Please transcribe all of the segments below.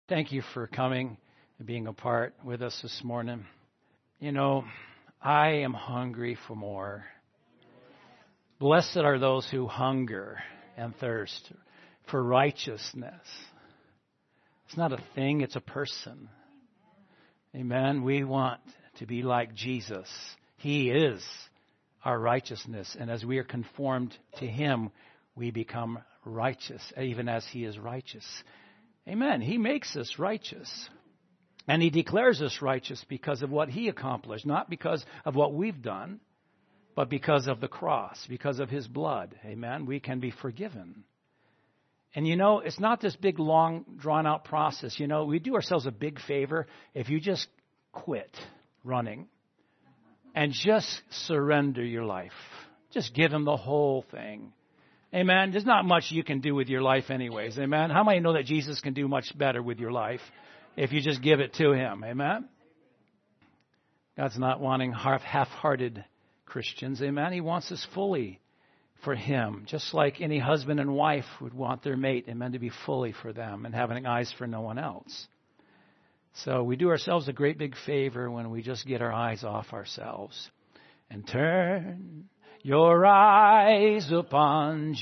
Thank you for coming and being a part with us this morning. You know, I am hungry for more. Blessed are those who hunger and thirst for righteousness. It's not a thing, it's a person. Amen. We want to be like Jesus. He is our righteousness. And as we are conformed to Him, we become righteous, even as He is righteous. Amen. He makes us righteous. And He declares us righteous because of what He accomplished, not because of what we've done, but because of the cross, because of His blood. Amen. We can be forgiven. And you know, it's not this big, long, drawn-out process. You know, we do ourselves a big favor if you just quit running and just surrender your life. Just give Him the whole thing. Amen. There's not much you can do with your life anyways. Amen. How many know that Jesus can do much better with your life if you just give it to Him? Amen. God's not wanting half-hearted Christians. Amen. He wants us fully for Him, just like any husband and wife would want their mate, amen, to be fully for them and having eyes for no one else. So we do ourselves a great big favor when we just get our eyes off ourselves and turn your eyes upon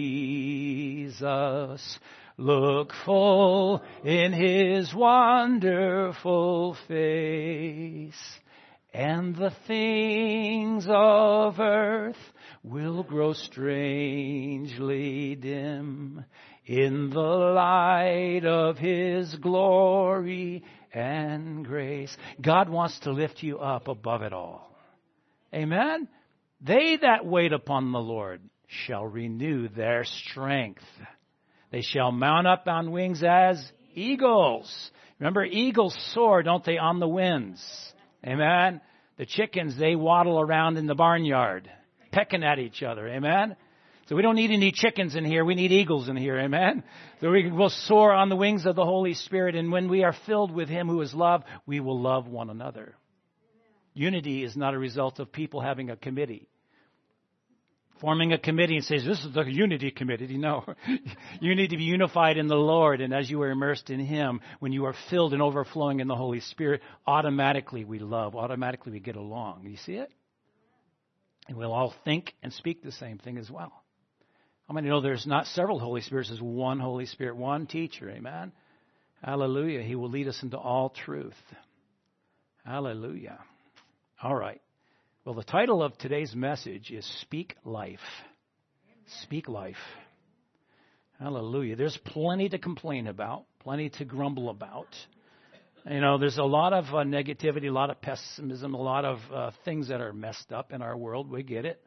Jesus. Look full in His wonderful face, and the things of earth will grow strangely dim in the light of His glory and grace. God wants to lift you up above it all. Amen? They that wait upon the Lord shall renew their strength. They shall mount up on wings as eagles. Remember, eagles soar, don't they, on the winds? Amen? The chickens, they waddle around in the barnyard, pecking at each other. Amen? So we don't need any chickens in here. We need eagles in here. Amen? So we will soar on the wings of the Holy Spirit. And when we are filled with Him who is love, we will love one another. Unity is not a result of people having a committee. Forming a committee and says, this is the unity committee. No. You need to be unified in the Lord. And as you are immersed in Him, when you are filled and overflowing in the Holy Spirit, automatically we love. Automatically we get along. You see it? And we'll all think and speak the same thing as well. How many know there's not several Holy Spirits? There's one Holy Spirit, one teacher. Amen? Hallelujah. He will lead us into all truth. Hallelujah. All right. Well, the title of today's message is Speak Life. Speak Life. Hallelujah. There's plenty to complain about, plenty to grumble about. You know, there's a lot of negativity, a lot of pessimism, a lot of things that are messed up in our world. We get it.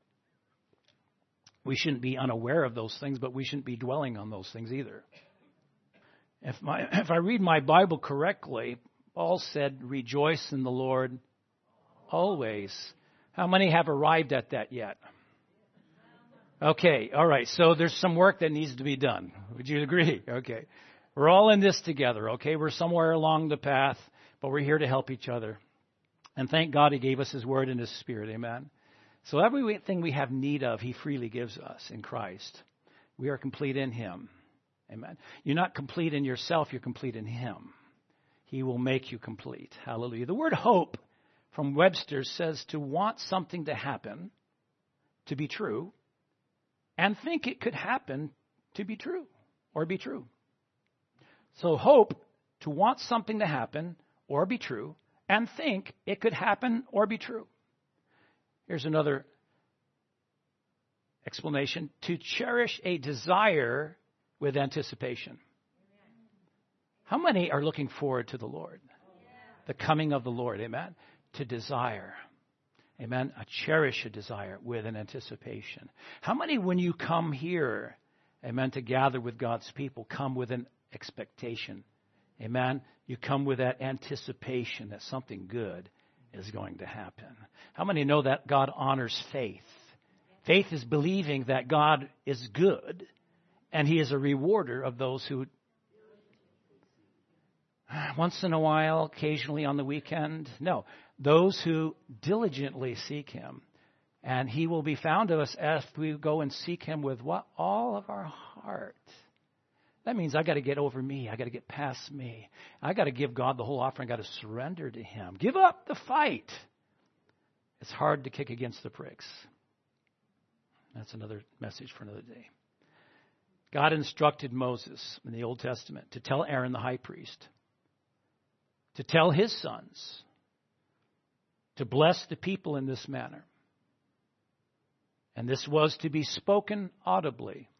We shouldn't be unaware of those things, but we shouldn't be dwelling on those things either. If I read my Bible correctly, Paul said, rejoice in the Lord always. How many have arrived at that yet? Okay, all right. So there's some work that needs to be done. Would you agree? Okay. We're all in this together, okay? We're somewhere along the path, but we're here to help each other. And thank God He gave us His Word and His Spirit, amen? So everything we have need of, He freely gives us in Christ. We are complete in Him, amen? You're not complete in yourself, you're complete in Him. He will make you complete. Hallelujah. The word hope from Webster says to want something to happen, to be true, and think it could happen to be true or be true. So hope, to want something to happen or be true, and think it could happen or be true. Here's another explanation. To cherish a desire with anticipation. How many are looking forward to the Lord? The coming of the Lord, amen? To desire. Amen. Cherish a desire with an anticipation. How many, when you come here, amen, to gather with God's people, come with an expectation? Amen. You come with that anticipation that something good is going to happen. How many know that God honors faith? Faith is believing that God is good and He is a rewarder of those who once in a while, occasionally on the weekend. No, those who diligently seek Him. And He will be found of us as we go and seek Him with what? All of our heart. That means I got to get over me. I got to get past me. I got to give God the whole offering. I got to surrender to Him. Give up the fight. It's hard to kick against the pricks. That's another message for another day. God instructed Moses in the Old Testament to tell Aaron the high priest, to tell his sons, to bless the people in this manner. And this was to be spoken audibly,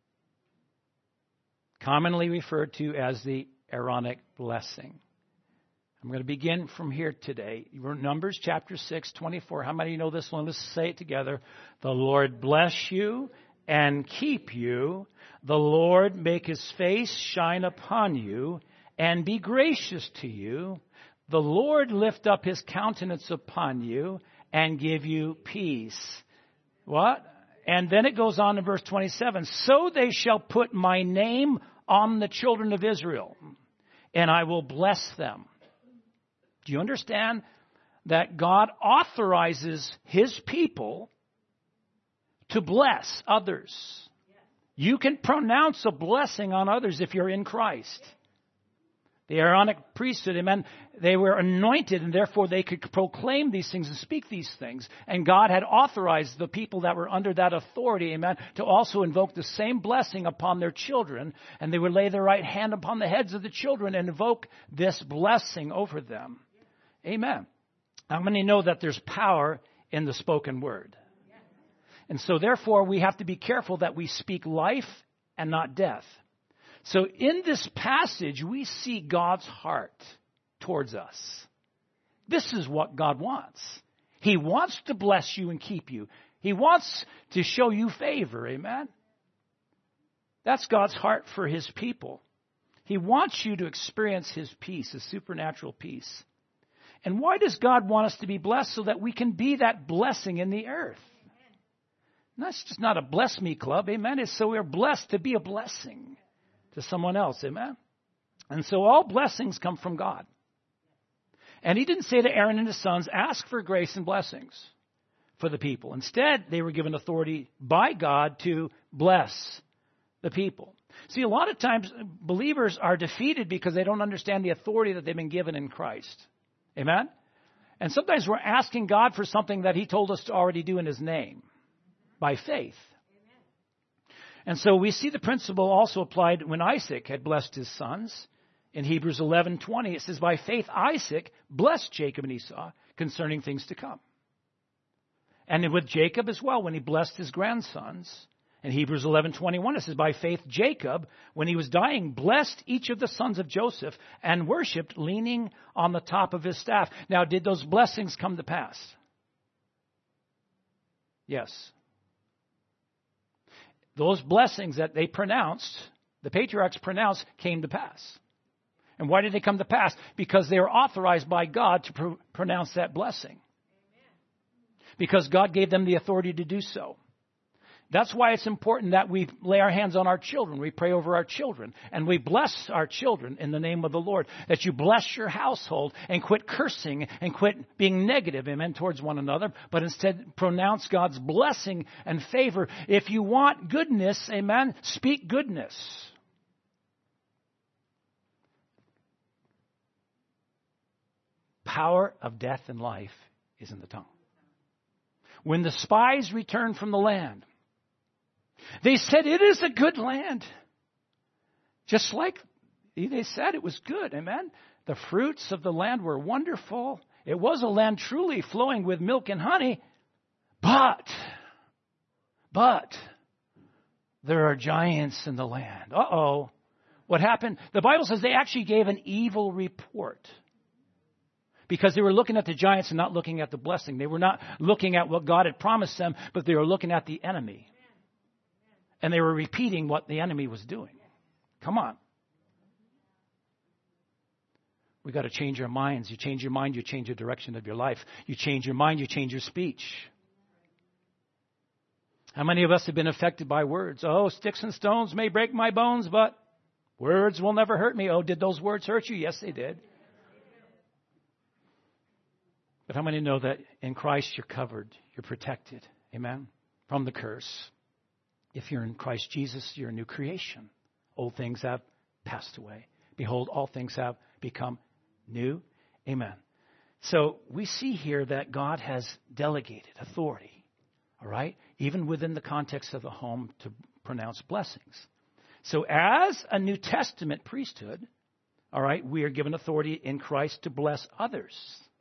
commonly referred to as the Aaronic blessing. I'm going to begin from here today. Numbers chapter 6, 24. How many of you know this one? Let's say it together. The Lord bless you and keep you. The Lord make His face shine upon you and be gracious to you. The Lord lift up His countenance upon you and give you peace. What? And then it goes on in verse 27. So they shall put my name on the children of Israel, and I will bless them. Do you understand that God authorizes His people to bless others? You can pronounce a blessing on others if you're in Christ. The Aaronic priesthood, amen, they were anointed, and therefore they could proclaim these things and speak these things. And God had authorized the people that were under that authority, amen, to also invoke the same blessing upon their children. And they would lay their right hand upon the heads of the children and invoke this blessing over them. Amen. How many know that there's power in the spoken word? And so therefore we have to be careful that we speak life and not death. So in this passage, we see God's heart towards us. This is what God wants. He wants to bless you and keep you. He wants to show you favor. Amen? That's God's heart for His people. He wants you to experience His peace, His supernatural peace. And why does God want us to be blessed? So that we can be that blessing in the earth. And that's just not a bless me club. Amen? It's so we're blessed to be a blessing to someone else. Amen? And so all blessings come from God. And He didn't say to Aaron and his sons, ask for grace and blessings for the people. Instead, they were given authority by God to bless the people. See, a lot of times believers are defeated because they don't understand the authority that they've been given in Christ. Amen? And sometimes we're asking God for something that He told us to already do in His name by faith. And so we see the principle also applied when Isaac had blessed his sons. In Hebrews 11:20, it says, by faith Isaac blessed Jacob and Esau concerning things to come. And with Jacob as well, when he blessed his grandsons. In Hebrews 11:21, it says, by faith Jacob, when he was dying, blessed each of the sons of Joseph and worshipped leaning on the top of his staff. Now, did those blessings come to pass? Yes. Those blessings that they pronounced, the patriarchs pronounced, came to pass. And why did they come to pass? Because they were authorized by God to pronounce that blessing. Because God gave them the authority to do so. That's why it's important that we lay our hands on our children. We pray over our children. And we bless our children in the name of the Lord. That you bless your household and quit cursing and quit being negative, amen, towards one another. But instead pronounce God's blessing and favor. If you want goodness, amen, speak goodness. Power of death and life is in the tongue. When the spies returned from the land, they said, it is a good land. Just like they said, it was good. Amen. The fruits of the land were wonderful. It was a land truly flowing with milk and honey. But there are giants in the land. Uh-oh. What happened? The Bible says they actually gave an evil report. Because they were looking at the giants and not looking at the blessing. They were not looking at what God had promised them, but they were looking at the enemy. And they were repeating what the enemy was doing. Come on. We've got to change our minds. You change your mind, you change the direction of your life. You change your mind, you change your speech. How many of us have been affected by words? Oh, sticks and stones may break my bones, but words will never hurt me. Oh, did those words hurt you? Yes, they did. But how many know that in Christ you're covered, you're protected, amen, from the curse? If you're in Christ Jesus, you're a new creation. Old things have passed away. Behold, all things have become new. Amen. So we see here that God has delegated authority, all right, even within the context of the home to pronounce blessings. So as a New Testament priesthood, all right, we are given authority in Christ to bless others.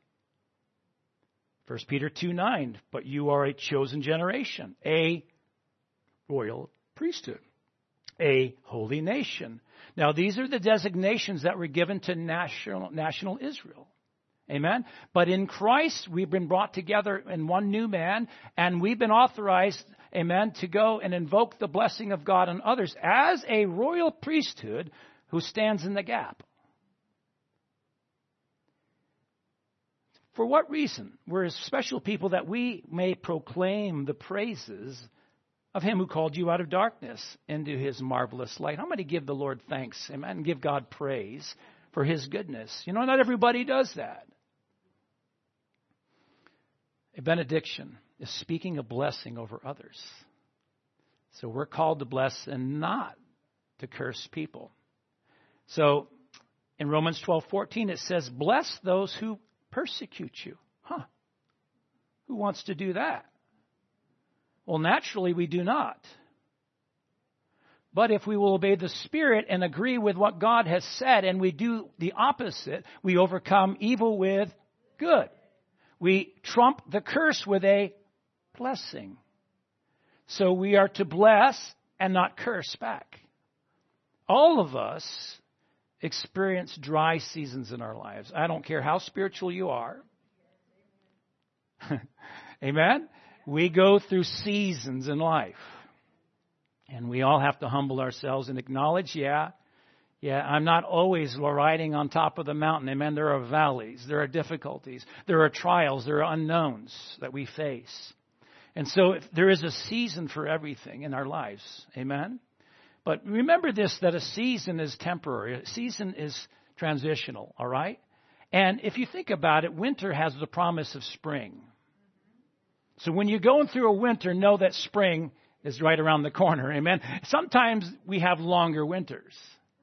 1 Peter 2:9, but you are a chosen generation, a royal priesthood, a holy nation. Now, these are the designations that were given to national Israel. Amen? But in Christ, we've been brought together in one new man, and we've been authorized, amen, to go and invoke the blessing of God on others as a royal priesthood who stands in the gap. For what reason? We're a special people that we may proclaim the praises of him who called you out of darkness into his marvelous light. How many give the Lord thanks, amen, and give God praise for his goodness? You know, not everybody does that. A benediction is speaking a blessing over others. So we're called to bless and not to curse people. So in Romans 12:14 it says, bless those who persecute you. Who wants to do that? Well, naturally we do not. But if we will obey the Spirit and agree with what God has said and we do the opposite, we overcome evil with good. We trump the curse with a blessing. So we are to bless and not curse back. All of us experience dry seasons in our lives. I don't care how spiritual you are. Amen? We go through seasons in life. And we all have to humble ourselves and acknowledge, I'm not always riding on top of the mountain. Amen. There are valleys. There are difficulties. There are trials. There are unknowns that we face. And so there is a season for everything in our lives. Amen. But remember this, that a season is temporary. A season is transitional. All right. And if you think about it, winter has the promise of spring. So when you're going through a winter, know that spring is right around the corner. Amen. Sometimes we have longer winters.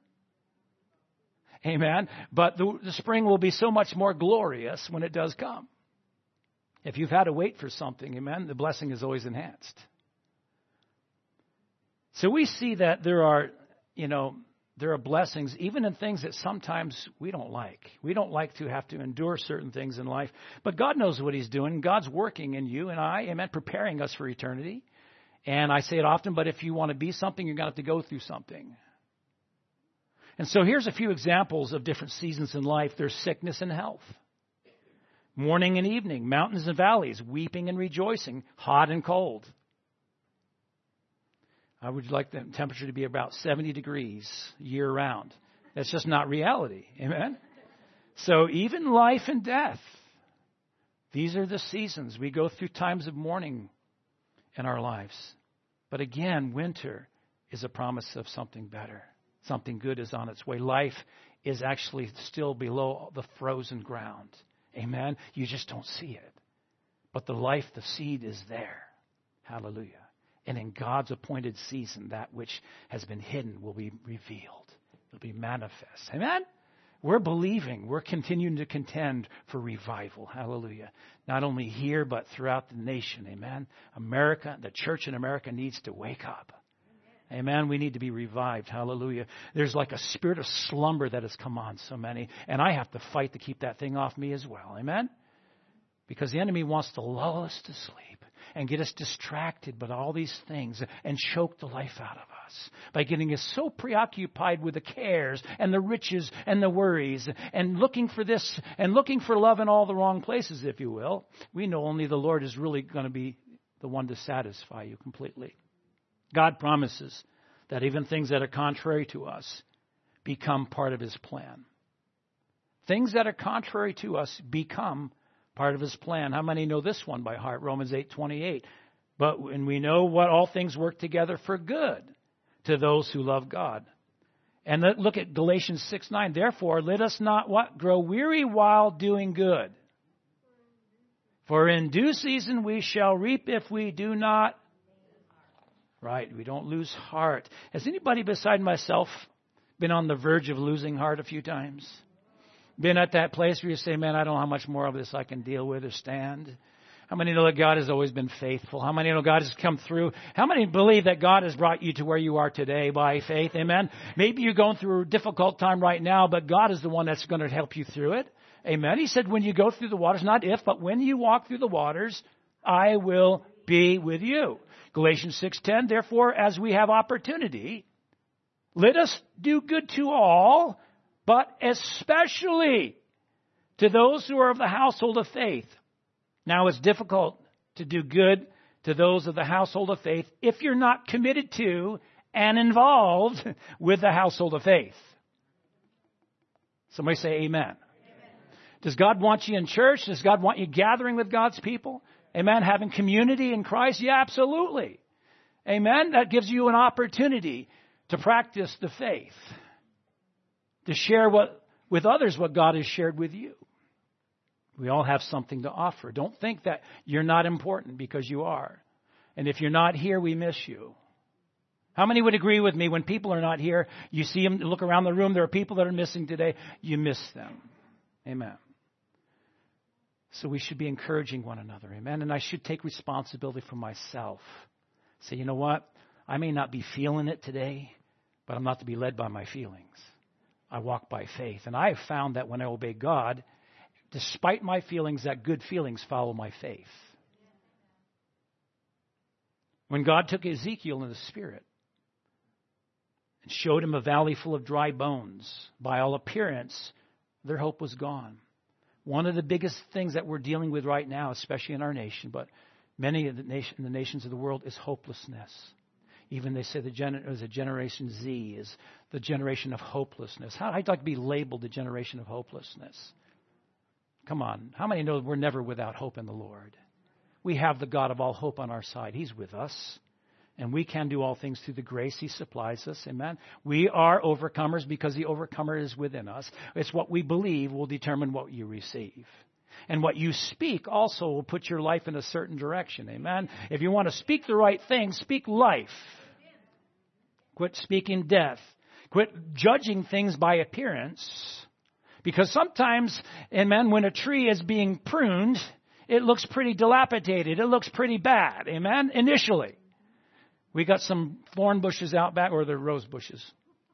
Amen. But the spring will be so much more glorious when it does come. If you've had to wait for something, amen, the blessing is always enhanced. So we see that there are blessings even in things that sometimes we don't like. We don't like to have to endure certain things in life. But God knows what he's doing. God's working in you and I, amen, preparing us for eternity. And I say it often, but if you want to be something, you're going to have to go through something. And so here's a few examples of different seasons in life. There's sickness and health. Morning and evening, mountains and valleys, weeping and rejoicing, hot and cold. I would like the temperature to be about 70 degrees year round. That's just not reality. Amen? So even life and death, these are the seasons. We go through times of mourning in our lives. But again, winter is a promise of something better. Something good is on its way. Life is actually still below the frozen ground. Amen? You just don't see it. But the life, the seed is there. Hallelujah. And in God's appointed season, that which has been hidden will be revealed. It'll be manifest. Amen? We're believing. We're continuing to contend for revival. Hallelujah. Not only here, but throughout the nation. Amen? America, the church in America needs to wake up. Amen. We need to be revived. Hallelujah. There's like a spirit of slumber that has come on so many. And I have to fight to keep that thing off me as well. Amen. Because the enemy wants to lull us to sleep and get us distracted by all these things and choke the life out of us by getting us so preoccupied with the cares and the riches and the worries and looking for this and looking for love in all the wrong places, if you will. We know only the Lord is really going to be the one to satisfy you completely. God promises that even things that are contrary to us become part of his plan. Things that are contrary to us become part of his plan. How many know this one by heart? Romans 8:28. And we know what all things work together for good to those who love God. And look at Galatians 6:9. Therefore, let us not grow weary while doing good. For in due season we shall reap if we do not. Right? We don't lose heart. Has anybody beside myself been on the verge of losing heart a few times? Been at that place where you say, man, I don't know how much more of this I can deal with or stand? How many know that God has always been faithful? How many know God has come through? How many believe that God has brought you to where you are today by faith? Amen. Maybe you're going through a difficult time right now, but God is the one that's going to help you through it. Amen. He said, when you go through the waters, not if, but when you walk through the waters, I will be with you. Galatians 6:10, therefore, as we have opportunity, let us do good to all, but especially to those who are of the household of faith. Now, it's difficult to do good to those of the household of faith if you're not committed to and involved with the household of faith. Somebody say amen. Amen. Does God want you in church? Does God want you gathering with God's people? Amen. Having community in Christ? Yeah, absolutely. Amen. That gives you an opportunity to practice the faith, to share with others what God has shared with you. We all have something to offer. Don't think that you're not important, because you are. And if you're not here, we miss you. How many would agree with me when people are not here, you see them, look around the room, there are people that are missing today, you miss them. Amen. So we should be encouraging one another. Amen. And I should take responsibility for myself. Say, you know what? I may not be feeling it today, but I'm not to be led by my feelings. I walk by faith. And I have found that when I obey God, despite my feelings, that good feelings follow my faith. When God took Ezekiel in the Spirit and showed him a valley full of dry bones, by all appearance, their hope was gone. One of the biggest things that we're dealing with right now, especially in our nation, but many of the nations of the world, is hopelessness. Even they say the Generation Z is the generation of hopelessness. I'd like to be labeled the generation of hopelessness. Come on. How many know we're never without hope in the Lord? We have the God of all hope on our side. He's with us. And we can do all things through the grace He supplies us. Amen. We are overcomers because the overcomer is within us. It's what we believe will determine what you receive. And what you speak also will put your life in a certain direction. Amen. If you want to speak the right thing, speak life. Quit speaking death. Quit judging things by appearance. Because sometimes, amen, when a tree is being pruned, it looks pretty dilapidated. It looks pretty bad. Amen. Initially. We got some thorn bushes out back, or they're rose bushes.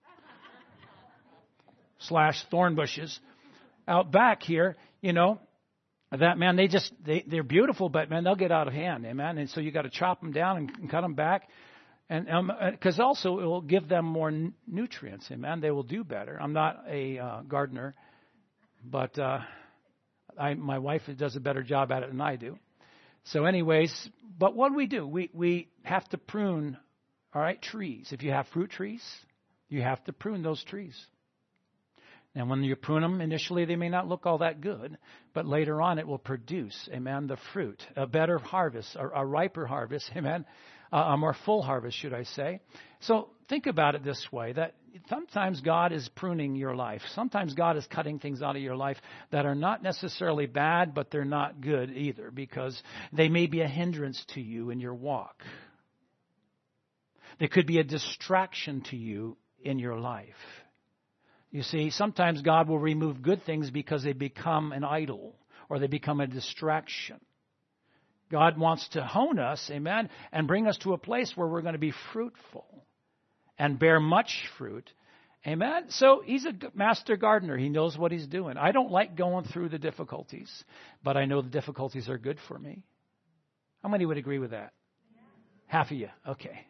/ thorn bushes out back here, you know. That, man, they're beautiful, but, man, they'll get out of hand. Amen. And so you got to chop them down and cut them back. And because also it will give them more nutrients. Amen. They will do better. I'm not a gardener, but my wife does a better job at it than I do. So anyways, but what do? We have to prune, all right, trees. If you have fruit trees, you have to prune those trees. And when you prune them, initially they may not look all that good, but later on it will produce, amen, the fruit, a better harvest, a riper harvest, amen, a more full harvest, should I say. So think about it this way, that sometimes God is pruning your life. Sometimes God is cutting things out of your life that are not necessarily bad, but they're not good either, because they may be a hindrance to you in your walk. They could be a distraction to you in your life. You see, sometimes God will remove good things because they become an idol or they become a distraction. God wants to hone us, amen, and bring us to a place where we're going to be fruitful and bear much fruit. Amen. So He's a master gardener. He knows what He's doing. I don't like going through the difficulties, but I know the difficulties are good for me. How many would agree with that? Half of you. Okay.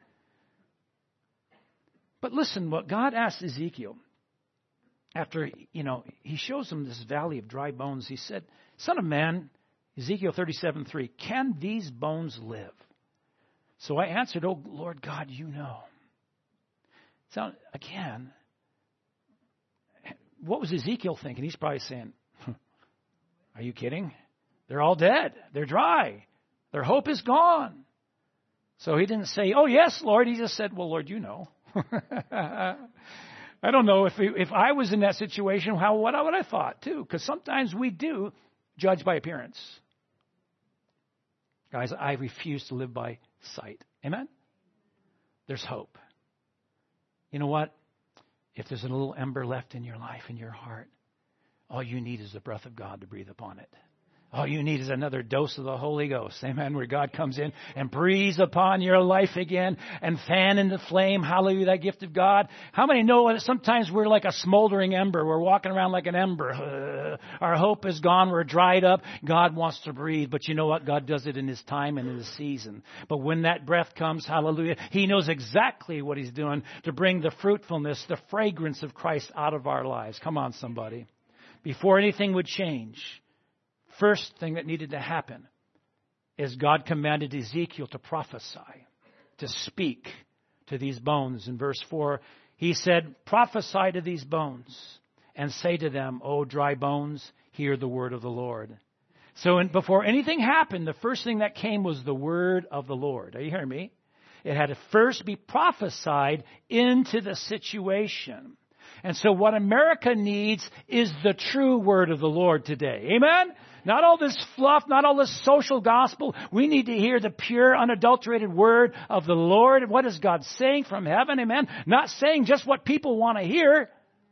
But listen, what God asked Ezekiel, after, He shows him this valley of dry bones, He said, Son of man, Ezekiel 37:3, can these bones live? So I answered, Oh, Lord God, you know. So again, what was Ezekiel thinking? He's probably saying, are you kidding? They're all dead. They're dry. Their hope is gone. So he didn't say, oh, yes, Lord. He just said, well, Lord, you know. I don't know if I was in that situation, what would I thought too? Because sometimes we do judge by appearance. Guys, I refuse to live by sight. Amen? there's hope. You know what? If there's a little ember left in your life, in your heart, all you need is the breath of God to breathe upon it. All you need is another dose of the Holy Ghost. Amen. Where God comes in and breathes upon your life again and fan into flame. Hallelujah. That gift of God. How many know that sometimes we're like a smoldering ember? We're walking around like an ember. Our hope is gone. We're dried up. God wants to breathe. But you know what? God does it in His time and in His season. But when that breath comes, hallelujah, He knows exactly what He's doing to bring the fruitfulness, the fragrance of Christ out of our lives. Come on, somebody. Before anything would change, first thing that needed to happen is God commanded Ezekiel to prophesy, to speak to these bones. In verse 4, He said, prophesy to these bones and say to them, O dry bones, hear the word of the Lord. So before anything happened, the first thing that came was the word of the Lord. Are you hearing me? It had to first be prophesied into the situation. And so what America needs is the true word of the Lord today. Amen? Not all this fluff, not all this social gospel. We need to hear the pure, unadulterated word of the Lord. What is God saying from heaven? Amen? Not saying just what people want to hear,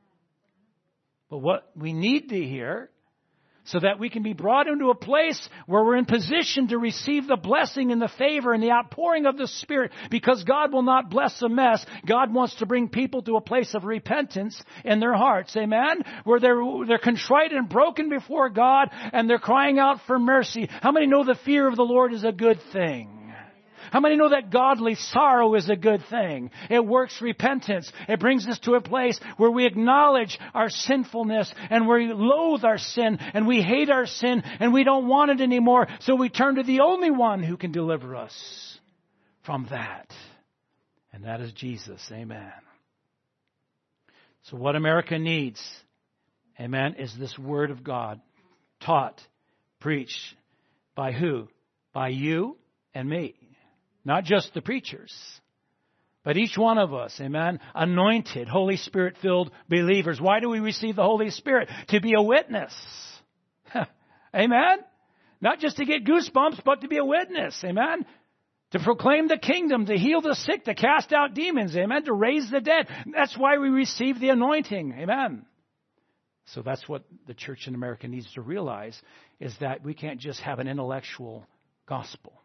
but what we need to hear, so that we can be brought into a place where we're in position to receive the blessing and the favor and the outpouring of the Spirit. Because God will not bless a mess. God wants to bring people to a place of repentance in their hearts. Amen? Where they're contrite and broken before God and they're crying out for mercy. How many know the fear of the Lord is a good thing? How many know that godly sorrow is a good thing? It works repentance. It brings us to a place where we acknowledge our sinfulness and we loathe our sin and we hate our sin and we don't want it anymore. So we turn to the only one who can deliver us from that. And that is Jesus. Amen. So what America needs, amen, is this word of God taught, preached by who? By you and me. Not just the preachers, but each one of us, amen, anointed, Holy Spirit-filled believers. Why do we receive the Holy Spirit? To be a witness. Amen? Not just to get goosebumps, but to be a witness. Amen? To proclaim the kingdom, to heal the sick, to cast out demons. Amen? To raise the dead. That's why we receive the anointing. Amen? So that's what the church in America needs to realize, is that we can't just have an intellectual gospel.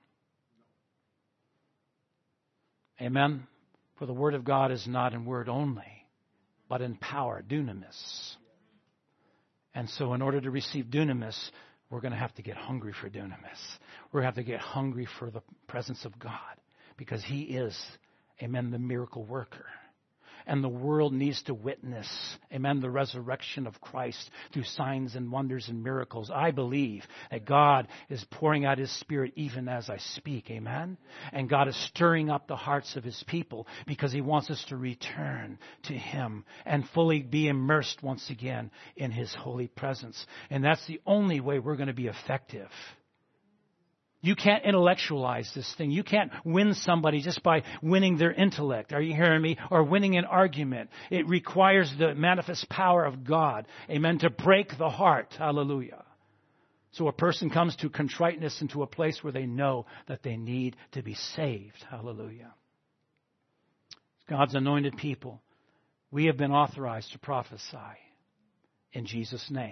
Amen. For the word of God is not in word only, but in power, dunamis. And so in order to receive dunamis, we're going to have to get hungry for dunamis. We're going to have to get hungry for the presence of God, because He is, amen, the miracle worker. And the world needs to witness, amen, the resurrection of Christ through signs and wonders and miracles. I believe that God is pouring out His Spirit even as I speak, amen? And God is stirring up the hearts of His people because He wants us to return to Him and fully be immersed once again in His holy presence. And that's the only way we're going to be effective. You can't intellectualize this thing. You can't win somebody just by winning their intellect. Are you hearing me? Or winning an argument. It requires the manifest power of God. Amen. To break the heart. Hallelujah. So a person comes to contriteness into a place where they know that they need to be saved. Hallelujah. God's anointed people, we have been authorized to prophesy in Jesus' name.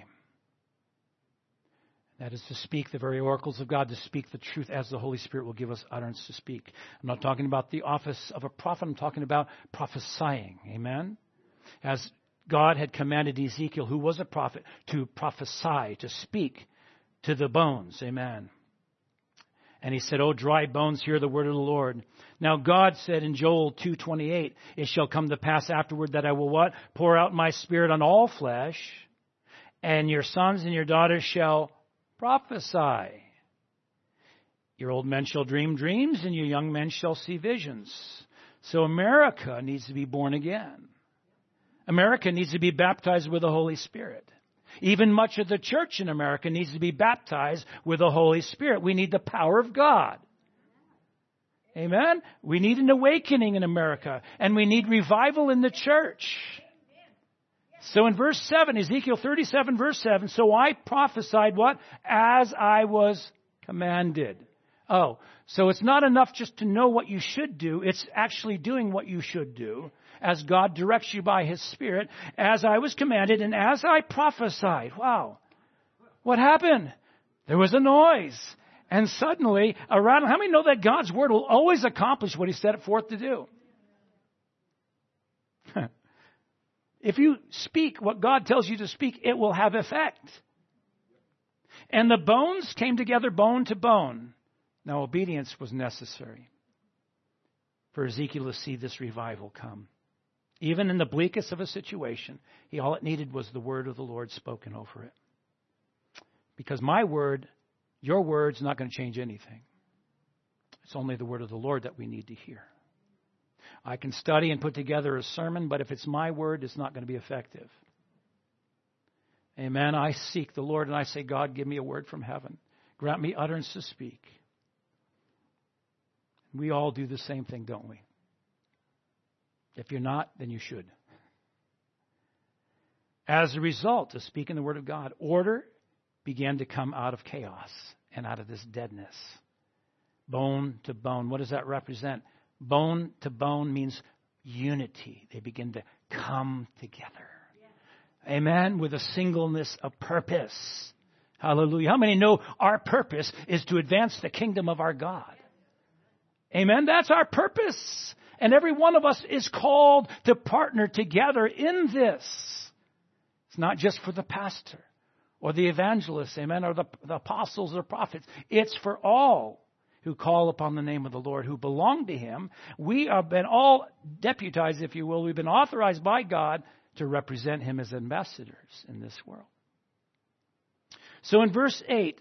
That is to speak the very oracles of God, to speak the truth as the Holy Spirit will give us utterance to speak. I'm not talking about the office of a prophet. I'm talking about prophesying. Amen? As God had commanded Ezekiel, who was a prophet, to prophesy, to speak to the bones. Amen. And He said, O dry bones, hear the word of the Lord. Now God said in Joel 2:28, it shall come to pass afterward that I will what? Pour out my Spirit on all flesh, and your sons and your daughters shall prophesy. Your old men shall dream dreams, and your young men shall see visions. So America needs to be born again. America needs to be baptized with the Holy Spirit. Even much of the church in America needs to be baptized with the Holy Spirit. We need the power of God. Amen? We need an awakening in America, and we need revival in the church. So in verse 7, Ezekiel 37, verse 7, so I prophesied what? As I was commanded. Oh, so it's not enough just to know what you should do. It's actually doing what you should do as God directs you by His Spirit, as I was commanded and as I prophesied. Wow. What happened? There was a noise. And suddenly, around, how many know that God's Word will always accomplish what He set it forth to do? If you speak what God tells you to speak, it will have effect. And the bones came together bone to bone. Now, obedience was necessary for Ezekiel to see this revival come. Even in the bleakest of a situation, all it needed was the word of the Lord spoken over it. Because my word, your word's not going to change anything. It's only the word of the Lord that we need to hear. I can study and put together a sermon, but if it's my word, it's not going to be effective. Amen. I seek the Lord and I say, God, give me a word from heaven. Grant me utterance to speak. We all do the same thing, don't we? If you're not, then you should. As a result of speaking the word of God, order began to come out of chaos and out of this deadness. Bone to bone. What does that represent? Bone to bone means unity. They begin to come together. Amen. With a singleness of purpose. Hallelujah. How many know our purpose is to advance the kingdom of our God? Amen. That's our purpose. And every one of us is called to partner together in this. It's not just for the pastor or the evangelist, amen, or the apostles or prophets. It's for all who call upon the name of the Lord, who belong to Him. We have been all deputized, if you will. We've been authorized by God to represent Him as ambassadors in this world. So in verse 8,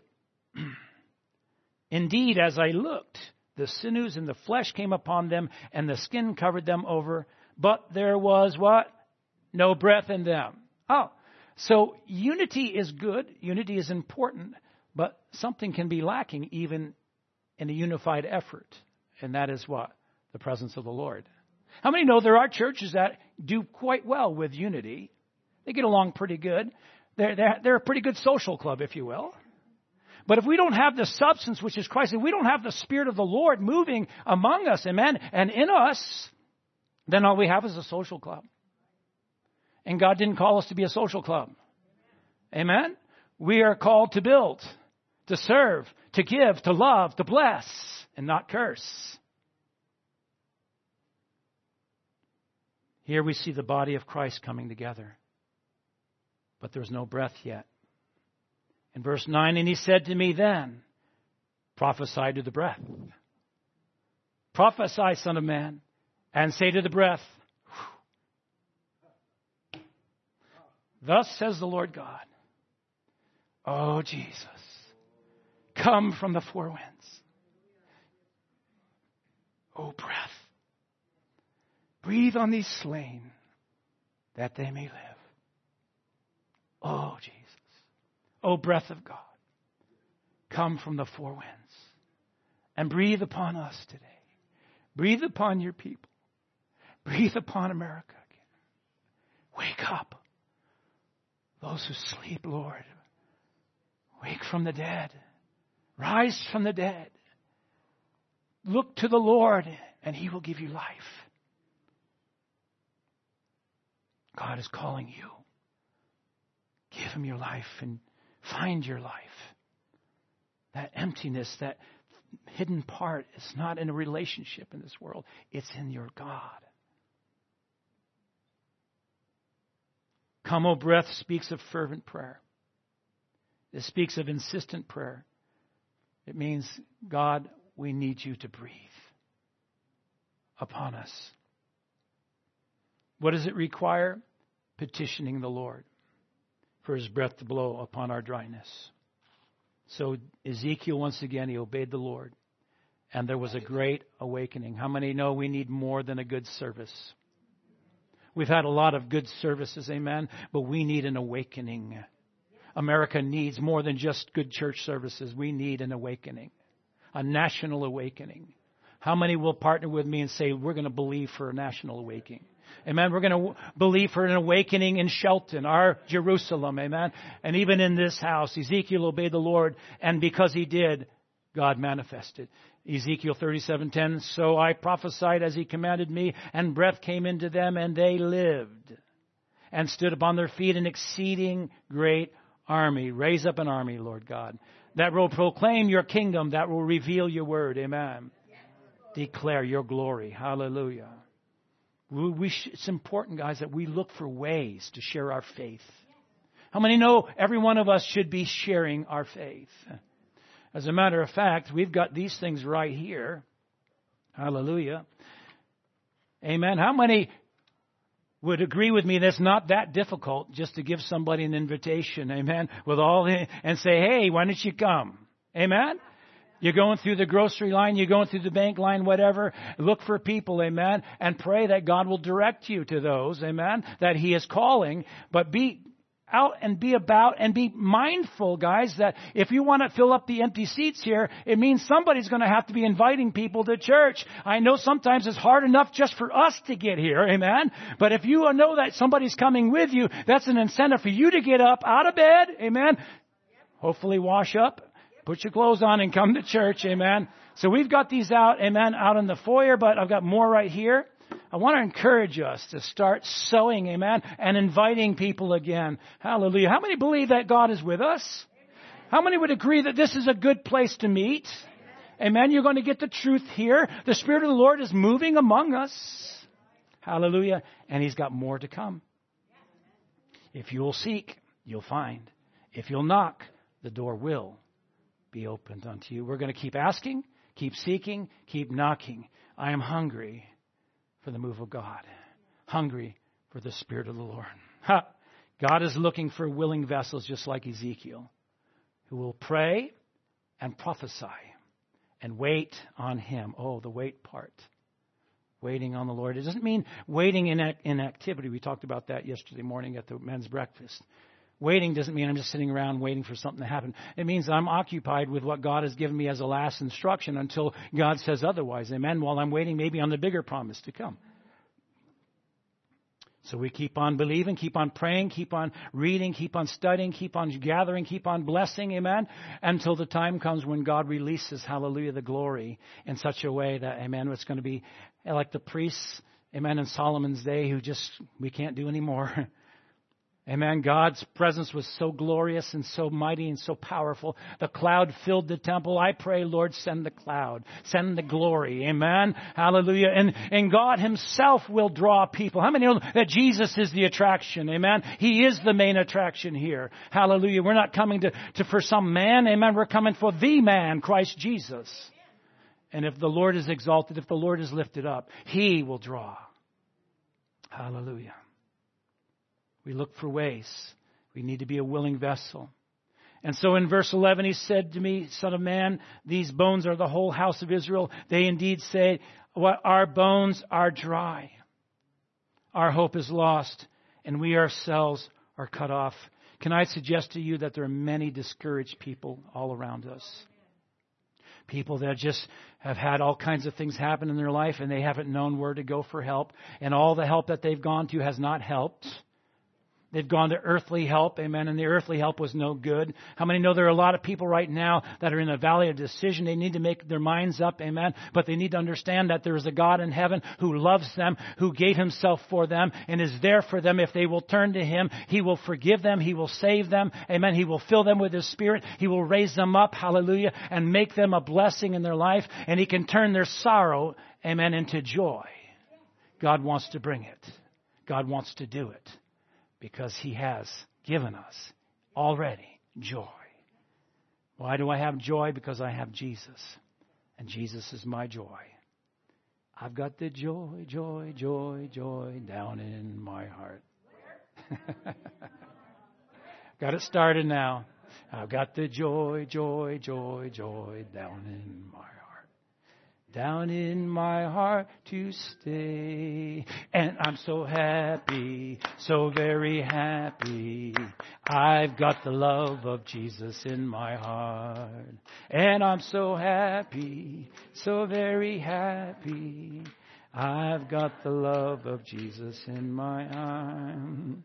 indeed, as I looked, the sinews and the flesh came upon them, and the skin covered them over, but there was what? No breath in them. Oh, so unity is good. Unity is important, but something can be lacking even in a unified effort, and that is what? The presence of the Lord. How many know there are churches that do quite well with unity? They get along pretty good. They're a pretty good social club, if you will. But if we don't have the substance, which is Christ, if we don't have the Spirit of the Lord moving among us, amen, and in us, then all we have is a social club. And God didn't call us to be a social club. Amen? We are called to build, to serve, to give, to love, to bless, and not curse. Here we see the body of Christ coming together. But there's no breath yet. In verse 9, and He said to me then, prophesy to the breath. Prophesy, Son of Man, and say to the breath, thus says the Lord God, oh Jesus, come from the four winds. Oh breath, breathe on these slain that they may live. Oh Jesus. O breath of God, come from the four winds and breathe upon us today. Breathe upon your people. Breathe upon America again. Wake up. Those who sleep, Lord. Wake from the dead. Rise from the dead. Look to the Lord and He will give you life. God is calling you. Give Him your life and find your life. That emptiness, that hidden part is not in a relationship in this world. It's in your God. Come, O breath speaks of fervent prayer. It speaks of insistent prayer. It means, God, we need you to breathe upon us. What does it require? Petitioning the Lord for His breath to blow upon our dryness. So Ezekiel, once again, he obeyed the Lord. And there was a great awakening. How many know we need more than a good service? We've had a lot of good services, amen, but we need an awakening. America needs more than just good church services. We need an awakening, a national awakening. How many will partner with me and say, we're going to believe for a national awakening? Amen. We're going to believe for an awakening in Shelton, our Jerusalem. Amen. And even in this house, Ezekiel obeyed the Lord. And because he did, God manifested. Ezekiel 37:10, so I prophesied as he commanded me, and breath came into them, and they lived, and stood upon their feet, an exceeding great army. Raise up an army, Lord God, that will proclaim your kingdom, that will reveal your word. Amen. Declare your glory. Hallelujah. It's important, guys, that we look for ways to share our faith. How many know every one of us should be sharing our faith? As a matter of fact, we've got these things right here. Hallelujah. Amen. How many would agree with me that's not that difficult just to give somebody an invitation, amen, and say, hey, why don't you come? Amen? You're going through the grocery line, you're going through the bank line, whatever. Look for people, amen, and pray that God will direct you to those, amen, that He is calling. But be out and be about and be mindful, guys, that if you want to fill up the empty seats here, it means somebody's going to have to be inviting people to church. I know sometimes it's hard enough just for us to get here, amen? But if you know that somebody's coming with you, that's an incentive for you to get up out of bed, amen? Hopefully wash up, put your clothes on and come to church, amen? So we've got these out, amen, out in the foyer, but I've got more right here. I want to encourage us to start sowing, amen, and inviting people again. Hallelujah. How many believe that God is with us? How many would agree that this is a good place to meet? Amen. You're going to get the truth here. The Spirit of the Lord is moving among us. Hallelujah. And He's got more to come. If you'll seek, you'll find. If you'll knock, the door will be opened unto you. We're going to keep asking, keep seeking, keep knocking. I am hungry for the move of God. Hungry for the Spirit of the Lord. God is looking for willing vessels just like Ezekiel, who will pray and prophesy and wait on Him. Oh, the wait part. Waiting on the Lord. It doesn't mean waiting in activity. We talked about that yesterday morning at the men's breakfast. Waiting doesn't mean I'm just sitting around waiting for something to happen. It means I'm occupied with what God has given me as a last instruction until God says otherwise. Amen. While I'm waiting maybe on the bigger promise to come. So we keep on believing, keep on praying, keep on reading, keep on studying, keep on gathering, keep on blessing, amen, until the time comes when God releases, hallelujah, the glory in such a way that, amen, it's going to be like the priests, amen, in Solomon's day who we can't do anymore. Amen. God's presence was so glorious and so mighty and so powerful. The cloud filled the temple. I pray, Lord, send the cloud. Send the glory. Amen. Hallelujah. And God Himself will draw people. How many know that Jesus is the attraction? Amen. He is the main attraction here. Hallelujah. We're not coming for some man. Amen. We're coming for the man, Christ Jesus. And if the Lord is exalted, if the Lord is lifted up, He will draw. Hallelujah. We look for ways. We need to be a willing vessel. And so in verse 11, He said to me, Son of man, these bones are the whole house of Israel. They indeed say, our bones are dry. Our hope is lost, and we ourselves are cut off. Can I suggest to you that there are many discouraged people all around us? People that just have had all kinds of things happen in their life, and they haven't known where to go for help. And all the help that they've gone to has not helped. They've gone to earthly help, amen, and the earthly help was no good. How many know there are a lot of people right now that are in a valley of decision? They need to make their minds up, amen, but they need to understand that there is a God in heaven who loves them, who gave Himself for them, and is there for them. If they will turn to Him, He will forgive them, He will save them, amen. He will fill them with His Spirit. He will raise them up, hallelujah, and make them a blessing in their life, and He can turn their sorrow, amen, into joy. God wants to bring it. God wants to do it. Because He has given us already joy. Why do I have joy? Because I have Jesus. And Jesus is my joy. I've got the joy, joy, joy, joy down in my heart. Got it started now. I've got the joy, joy, joy, joy down in my heart. Down in my heart to stay. And I'm so happy, so very happy. I've got the love of Jesus in my heart. And I'm so happy, so very happy. I've got the love of Jesus in my heart.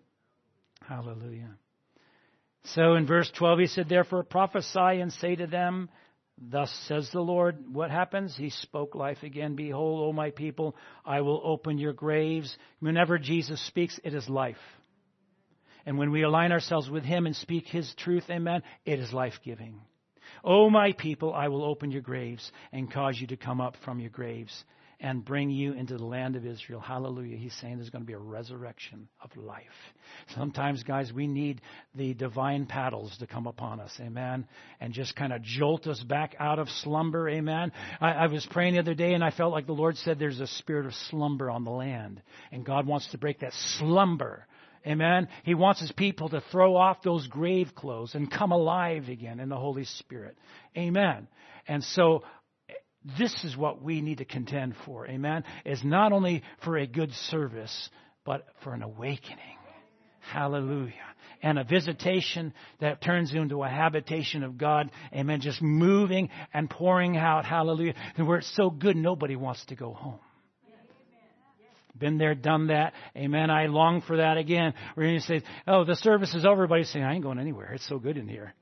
Hallelujah. So in verse 12 He said, therefore prophesy and say to them, Thus says the Lord. What happens? He spoke life again. Behold, O my people, I will open your graves. Whenever Jesus speaks, it is life. And when we align ourselves with Him and speak His truth, amen, it is life-giving. O my people, I will open your graves and cause you to come up from your graves and bring you into the land of Israel. Hallelujah. He's saying there's going to be a resurrection of life. Sometimes, guys, we need the divine paddles to come upon us. Amen. And just kind of jolt us back out of slumber. Amen. I was praying the other day and I felt like the Lord said there's a spirit of slumber on the land. And God wants to break that slumber. Amen. He wants His people to throw off those grave clothes and come alive again in the Holy Spirit. Amen. And so this is what we need to contend for. Amen. Is not only for a good service, but for an awakening. Hallelujah. And a visitation that turns into a habitation of God. Amen. Just moving and pouring out. Hallelujah. And where it's so good, nobody wants to go home. Been there, done that. Amen. I long for that again. We're going to say, oh, the service is over. Everybody's saying, I ain't going anywhere. It's so good in here.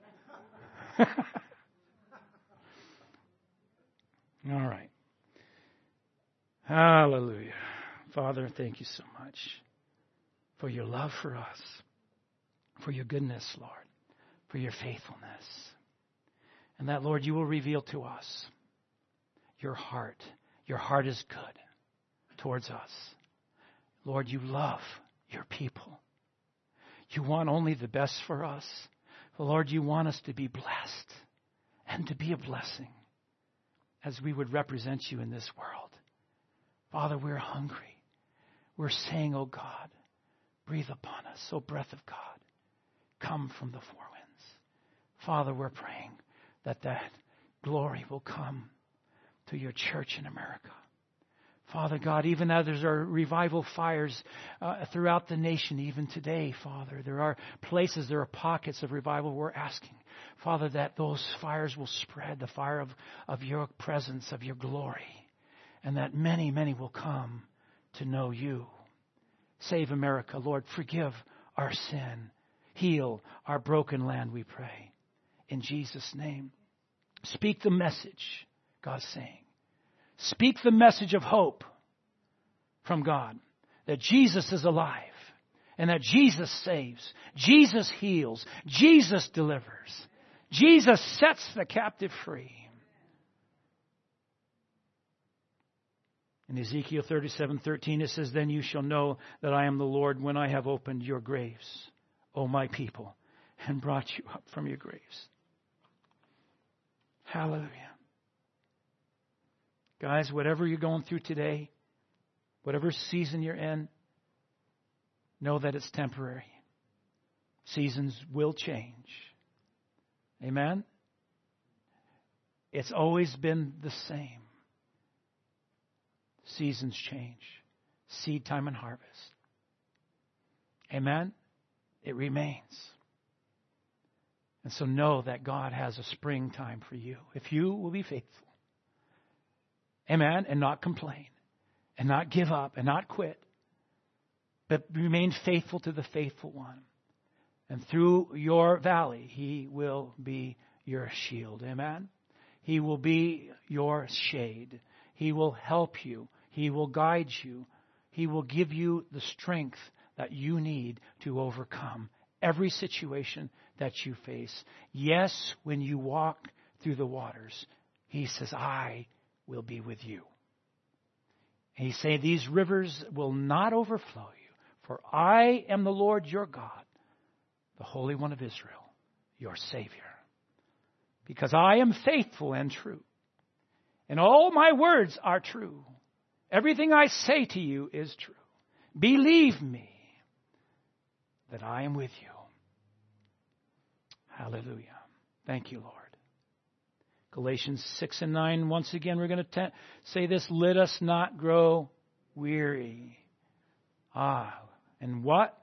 All right. Hallelujah. Father, thank you so much for your love for us, for your goodness, Lord, for your faithfulness. And that, Lord, you will reveal to us your heart. Your heart is good towards us. Lord, you love your people. You want only the best for us. Lord, you want us to be blessed and to be a blessing as we would represent you in this world. Father, we're hungry. We're saying, oh God, breathe upon us. O breath of God, come from the four winds. Father, we're praying that glory will come to your church in America. Father God, even as there are revival fires throughout the nation, even today, Father, there are places, there are pockets of revival. We're asking, Father, that those fires will spread, the fire of your presence, of your glory, and that many, many will come to know you. Save America, Lord. Forgive our sin. Heal our broken land, we pray. In Jesus' name. Speak the message, God's saying. Speak the message of hope from God, that Jesus is alive and that Jesus saves, Jesus heals, Jesus delivers, Jesus sets the captive free. In Ezekiel 37:13 it says, then you shall know that I am the Lord when I have opened your graves, O my people, and brought you up from your graves. Hallelujah. Guys, whatever you're going through today, whatever season you're in, know that it's temporary. Seasons will change. Amen? It's always been the same. Seasons change. Seed time and harvest. Amen? It remains. And so know that God has a springtime for you. If you will be faithful. Amen. And not complain. And not give up. And not quit. But remain faithful to the faithful one. And through your valley, He will be your shield. Amen. He will be your shade. He will help you. He will guide you. He will give you the strength that you need to overcome every situation that you face. Yes, when you walk through the waters, He says, I will be with you. And He said, these rivers will not overflow you, for I am the Lord your God, the Holy One of Israel, your Savior. Because I am faithful and true, and all my words are true. Everything I say to you is true. Believe me that I am with you. Hallelujah. Thank you, Lord. Galatians 6 and 9, once again, we're going to say this, let us not grow weary. And what?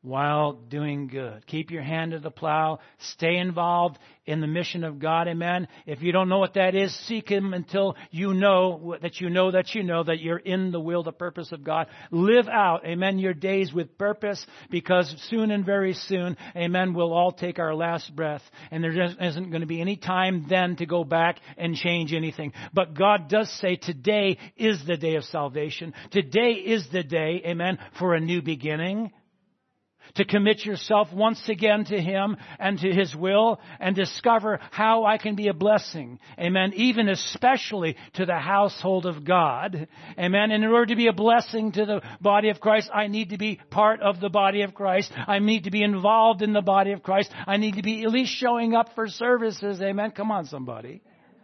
while doing good. Keep your hand to the plow. Stay involved in the mission of God. Amen. If you don't know what that is, seek Him until you know that you're in the will, the purpose of God. Live out, amen, your days with purpose, because soon and very soon, amen, we'll all take our last breath. And there just isn't going to be any time then to go back and change anything. But God does say today is the day of salvation. Today is the day, amen, for a new beginning. To commit yourself once again to Him and to His will, and discover how I can be a blessing. Amen. Even especially to the household of God. Amen. And in order to be a blessing to the body of Christ, I need to be part of the body of Christ. I need to be involved in the body of Christ. I need to be at least showing up for services. Amen. Come on, somebody.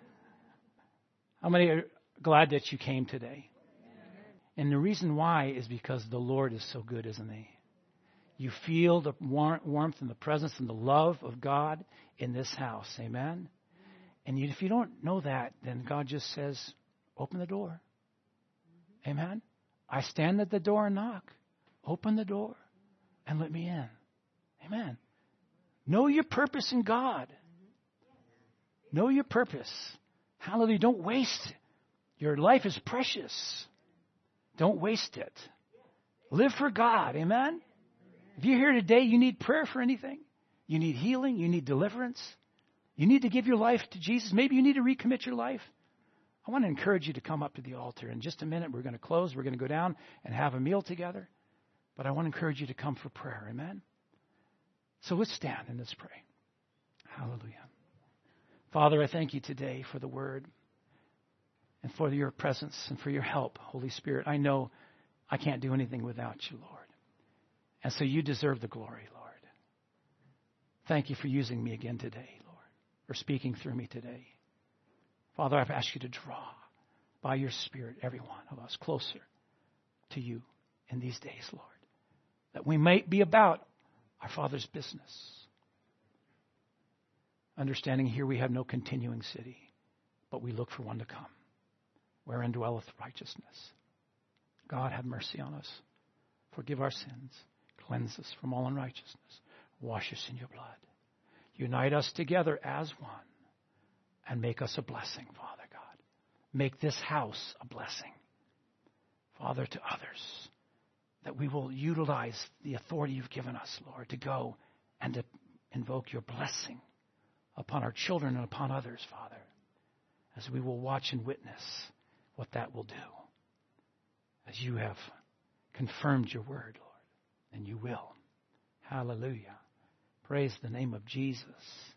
How many are glad that you came today? And the reason why is because the Lord is so good, isn't He? You feel the warmth and the presence and the love of God in this house. Amen? And if you don't know that, then God just says, open the door. Amen? I stand at the door and knock. Open the door and let me in. Amen? Know your purpose in God. Know your purpose. Hallelujah. Don't waste it. Your life is precious. Don't waste it. Live for God. Amen? If you're here today, you need prayer for anything. You need healing. You need deliverance. You need to give your life to Jesus. Maybe you need to recommit your life. I want to encourage you to come up to the altar. In just a minute, we're going to close. We're going to go down and have a meal together. But I want to encourage you to come for prayer. Amen? So let's stand and let's pray. Hallelujah. Father, I thank you today for the word and for your presence and for your help, Holy Spirit. I know I can't do anything without you, Lord. And so you deserve the glory, Lord. Thank you for using me again today, Lord, for speaking through me today. Father, I've asked you to draw by your Spirit every one of us closer to you in these days, Lord, that we might be about our Father's business. Understanding here we have no continuing city, but we look for one to come, wherein dwelleth righteousness. God, have mercy on us. Forgive our sins. Cleanse us from all unrighteousness. Wash us in your blood. Unite us together as one. And make us a blessing, Father God. Make this house a blessing, Father, to others. That we will utilize the authority you've given us, Lord, to go and to invoke your blessing upon our children and upon others, Father. As we will watch and witness what that will do. As you have confirmed your word, Lord. And you will. Hallelujah. Praise the name of Jesus.